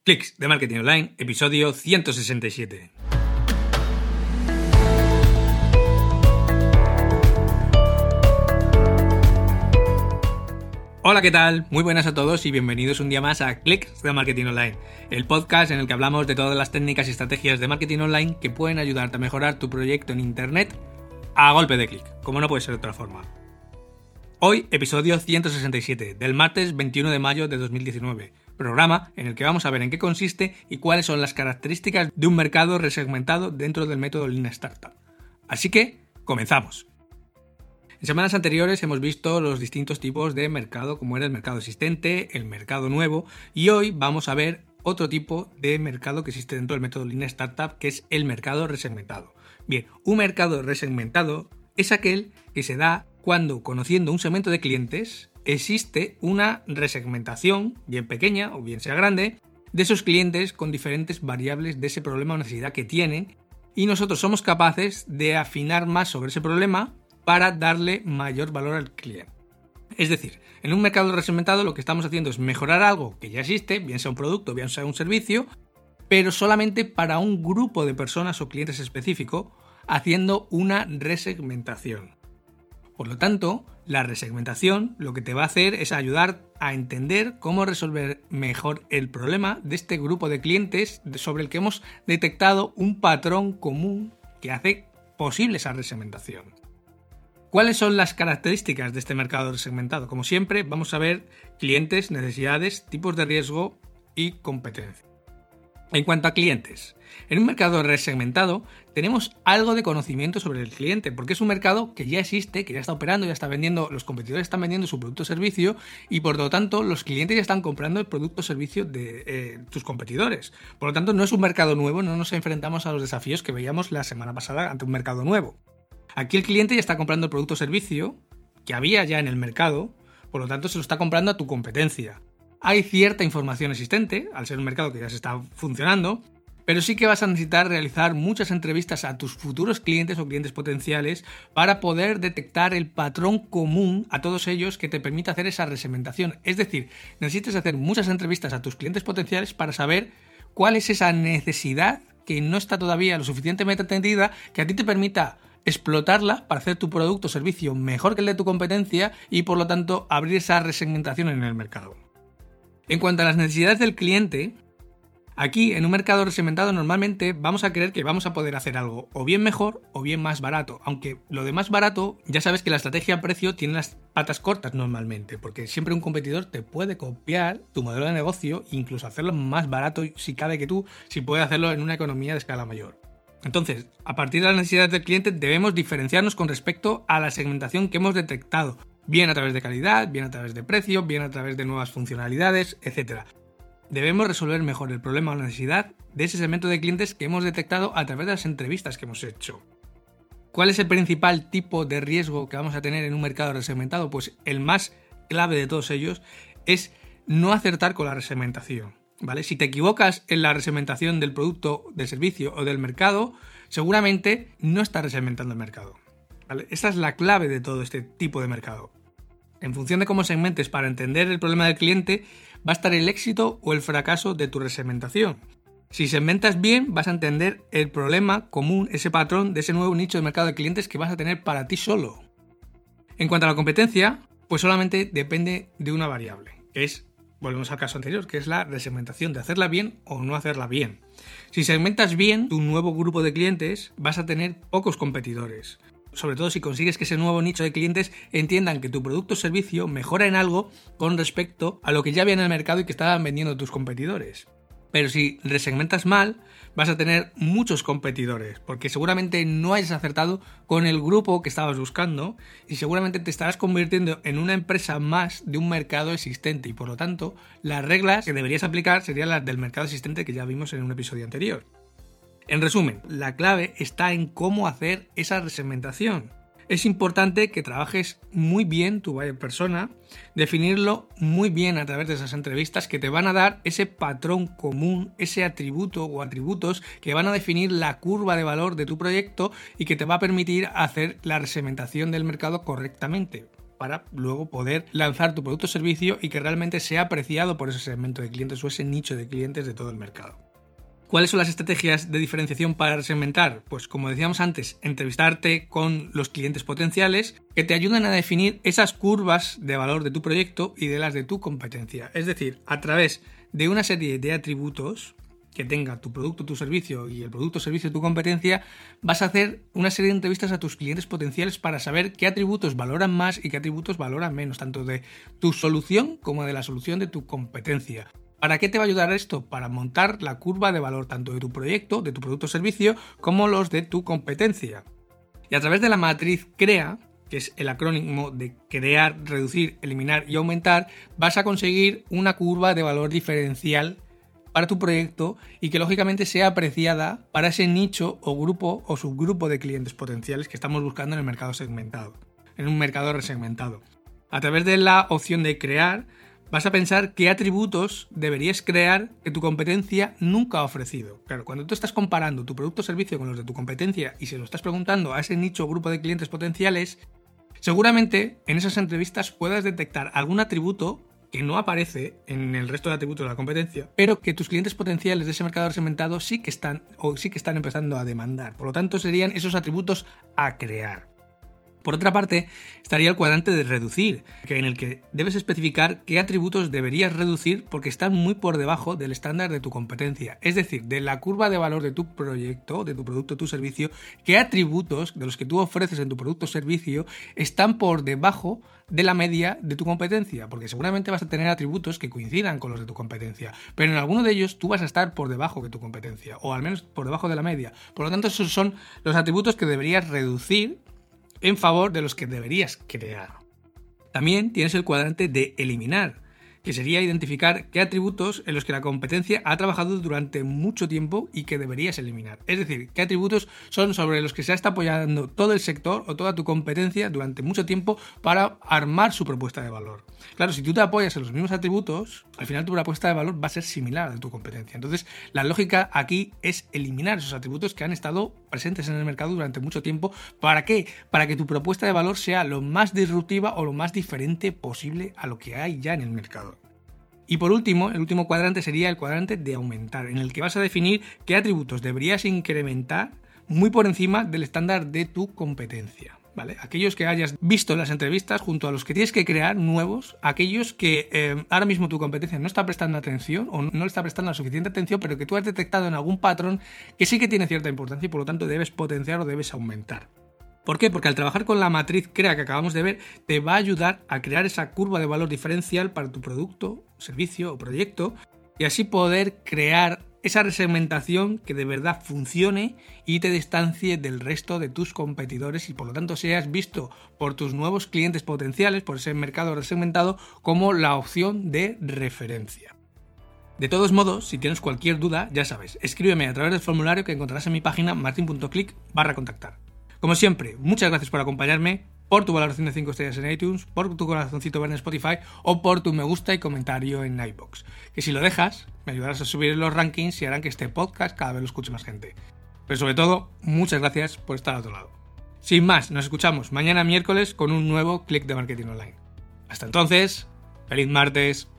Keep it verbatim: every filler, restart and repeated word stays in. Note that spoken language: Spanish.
Clics de Marketing Online, episodio ciento sesenta y siete. Hola, ¿qué tal? Muy buenas a todos y bienvenidos un día más a Clics de Marketing Online, el podcast en el que hablamos de todas las técnicas y estrategias de marketing online que pueden ayudarte a mejorar tu proyecto en Internet a golpe de clic, como no puede ser de otra forma. Hoy, episodio ciento sesenta y siete, del martes veintiuno de mayo de dos mil diecinueve, programa en el que vamos a ver en qué consiste y cuáles son las características de un mercado resegmentado dentro del método Lean Startup. Así que, comenzamos. En semanas anteriores hemos visto los distintos tipos de mercado, como era el mercado existente, el mercado nuevo, y hoy vamos a ver otro tipo de mercado que existe dentro del método Lean Startup, que es el mercado resegmentado. Bien, un mercado resegmentado es aquel que se da cuando, conociendo un segmento de clientes, existe una resegmentación, bien pequeña o bien sea grande, de esos clientes con diferentes variables de ese problema o necesidad que tienen, y nosotros somos capaces de afinar más sobre ese problema para darle mayor valor al cliente. Es decir, en un mercado resegmentado lo que estamos haciendo es mejorar algo que ya existe, bien sea un producto, bien sea un servicio, pero solamente para un grupo de personas o clientes específico, haciendo una resegmentación. Por lo tanto, la resegmentación lo que te va a hacer es ayudar a entender cómo resolver mejor el problema de este grupo de clientes sobre el que hemos detectado un patrón común que hace posible esa resegmentación. ¿Cuáles son las características de este mercado resegmentado? Como siempre, vamos a ver clientes, necesidades, tipos de riesgo y competencia. En cuanto a clientes, en un mercado resegmentado tenemos algo de conocimiento sobre el cliente, porque es un mercado que ya existe, que ya está operando, ya está vendiendo, los competidores están vendiendo su producto o servicio y por lo tanto los clientes ya están comprando el producto o servicio de eh, tus competidores. Por lo tanto no es un mercado nuevo, no nos enfrentamos a los desafíos que veíamos la semana pasada ante un mercado nuevo. Aquí el cliente ya está comprando el producto o servicio que había ya en el mercado, por lo tanto se lo está comprando a tu competencia. Hay cierta información existente, al ser un mercado que ya se está funcionando, pero sí que vas a necesitar realizar muchas entrevistas a tus futuros clientes o clientes potenciales para poder detectar el patrón común a todos ellos que te permita hacer esa resegmentación. Es decir, necesitas hacer muchas entrevistas a tus clientes potenciales para saber cuál es esa necesidad que no está todavía lo suficientemente atendida que a ti te permita explotarla para hacer tu producto o servicio mejor que el de tu competencia y por lo tanto abrir esa resegmentación en el mercado. En cuanto a las necesidades del cliente, aquí en un mercado resegmentado normalmente vamos a creer que vamos a poder hacer algo o bien mejor o bien más barato, aunque lo de más barato ya sabes que la estrategia precio tiene las patas cortas normalmente, porque siempre un competidor te puede copiar tu modelo de negocio e incluso hacerlo más barato si cabe que tú, si puede hacerlo en una economía de escala mayor. Entonces, a partir de las necesidades del cliente debemos diferenciarnos con respecto a la segmentación que hemos detectado, bien a través de calidad, bien a través de precio, bien a través de nuevas funcionalidades, etcétera. Debemos resolver mejor el problema o la necesidad de ese segmento de clientes que hemos detectado a través de las entrevistas que hemos hecho. ¿Cuál es el principal tipo de riesgo que vamos a tener en un mercado resegmentado? Pues el más clave de todos ellos es no acertar con la resegmentación. ¿Vale? Si te equivocas en la resegmentación del producto, del servicio o del mercado, seguramente no estás resegmentando el mercado. ¿Vale? Esa es la clave de todo este tipo de mercado. En función de cómo segmentes para entender el problema del cliente, va a estar el éxito o el fracaso de tu resegmentación. Si segmentas bien, vas a entender el problema común, ese patrón de ese nuevo nicho de mercado de clientes que vas a tener para ti solo. En cuanto a la competencia, pues solamente depende de una variable, que es, volvemos al caso anterior, que es la resegmentación, de hacerla bien o no hacerla bien. Si segmentas bien tu nuevo grupo de clientes, vas a tener pocos competidores. Sobre todo si consigues que ese nuevo nicho de clientes entiendan que tu producto o servicio mejora en algo con respecto a lo que ya había en el mercado y que estaban vendiendo tus competidores. Pero si resegmentas mal, vas a tener muchos competidores, porque seguramente no hayas acertado con el grupo que estabas buscando y seguramente te estarás convirtiendo en una empresa más de un mercado existente y por lo tanto las reglas que deberías aplicar serían las del mercado existente que ya vimos en un episodio anterior. En resumen, la clave está en cómo hacer esa resegmentación. Es importante que trabajes muy bien tu buyer persona, definirlo muy bien a través de esas entrevistas que te van a dar ese patrón común, ese atributo o atributos que van a definir la curva de valor de tu proyecto y que te va a permitir hacer la resegmentación del mercado correctamente. para luego poder lanzar tu producto o servicio y que realmente sea apreciado por ese segmento de clientes o ese nicho de clientes de todo el mercado. ¿Cuáles son las estrategias de diferenciación para segmentar? Pues como decíamos antes, entrevistarte con los clientes potenciales que te ayudan a definir esas curvas de valor de tu proyecto y de las de tu competencia. Es decir, a través de una serie de atributos que tenga tu producto, tu servicio y el producto o servicio de tu competencia, vas a hacer una serie de entrevistas a tus clientes potenciales para saber qué atributos valoran más y qué atributos valoran menos, tanto de tu solución como de la solución de tu competencia. ¿Para qué te va a ayudar esto? Para montar la curva de valor tanto de tu proyecto, de tu producto o servicio, como los de tu competencia. Y a través de la matriz CREA, que es el acrónimo de crear, reducir, eliminar y aumentar, vas a conseguir una curva de valor diferencial para tu proyecto y que lógicamente sea apreciada para ese nicho o grupo o subgrupo de clientes potenciales que estamos buscando en el mercado segmentado, en un mercado resegmentado. A través de la opción de crear, vas a pensar qué atributos deberías crear que tu competencia nunca ha ofrecido. Claro, cuando tú estás comparando tu producto o servicio con los de tu competencia y se lo estás preguntando a ese nicho o grupo de clientes potenciales, seguramente en esas entrevistas puedas detectar algún atributo que no aparece en el resto de atributos de la competencia, pero que tus clientes potenciales de ese mercado segmentado sí que están o sí que están empezando a demandar. Por lo tanto, serían esos atributos a crear. Por otra parte, estaría el cuadrante de reducir, en el que debes especificar qué atributos deberías reducir porque están muy por debajo del estándar de tu competencia. Es decir, de la curva de valor de tu proyecto, de tu producto o tu servicio, qué atributos de los que tú ofreces en tu producto o servicio están por debajo de la media de tu competencia, porque seguramente vas a tener atributos que coincidan con los de tu competencia, pero en alguno de ellos tú vas a estar por debajo de tu competencia, o al menos por debajo de la media. Por lo tanto, esos son los atributos que deberías reducir en favor de los que deberías crear. También tienes el cuadrante de eliminar, que sería identificar qué atributos en los que la competencia ha trabajado durante mucho tiempo y que deberías eliminar. Es decir, qué atributos son sobre los que se está apoyando todo el sector o toda tu competencia durante mucho tiempo para armar su propuesta de valor. Claro, si tú te apoyas en los mismos atributos, al final tu propuesta de valor va a ser similar a tu competencia. Entonces, la lógica aquí es eliminar esos atributos que han estado presentes en el mercado durante mucho tiempo. ¿Para qué? Para que tu propuesta de valor sea lo más disruptiva o lo más diferente posible a lo que hay ya en el mercado. Y por último, el último cuadrante sería el cuadrante de aumentar, en el que vas a definir qué atributos deberías incrementar muy por encima del estándar de tu competencia, ¿vale? Aquellos que hayas visto en las entrevistas junto a los que tienes que crear nuevos, aquellos que eh, ahora mismo tu competencia no está prestando atención o no le está prestando la suficiente atención, pero que tú has detectado en algún patrón que sí que tiene cierta importancia y por lo tanto debes potenciar o debes aumentar. ¿Por qué? Porque al trabajar con la matriz CREA que acabamos de ver, te va a ayudar a crear esa curva de valor diferencial para tu producto, servicio o proyecto y así poder crear esa resegmentación que de verdad funcione y te distancie del resto de tus competidores y por lo tanto seas visto por tus nuevos clientes potenciales, por ese mercado resegmentado, como la opción de referencia. De todos modos, si tienes cualquier duda, ya sabes, escríbeme a través del formulario que encontrarás en mi página martin punto click barra contactar. Como siempre, muchas gracias por acompañarme, por tu valoración de cinco estrellas en iTunes, por tu corazoncito verde en Spotify o por tu me gusta y comentario en iVoox. Que si lo dejas, me ayudarás a subir los rankings y harán que este podcast cada vez lo escuche más gente. Pero sobre todo, muchas gracias por estar al otro lado. Sin más, nos escuchamos mañana miércoles con un nuevo Click de Marketing Online. Hasta entonces, ¡feliz martes!